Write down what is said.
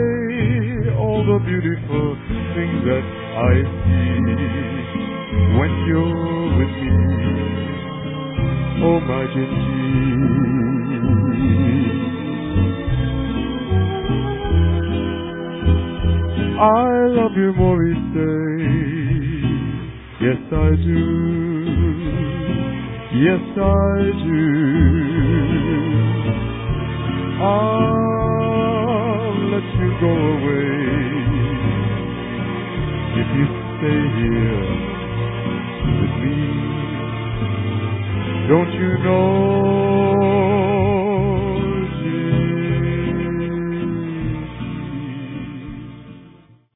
say all the beautiful things that I see when you're with me, oh my Genji. I love you, Maurice. Yes, I do. Yes, I do. I'll let you go away if you stay here with me. Don't you know